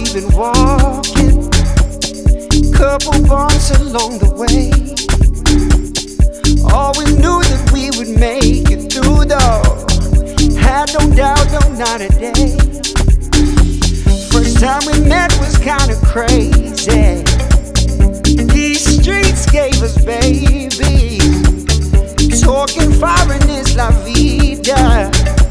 we've been walking, couple bumps along the way. Always knew that we would make it through though. Had no doubt, no, not a day. First time we met was kinda crazy. These streets gave us baby. Talking foreign is la vida.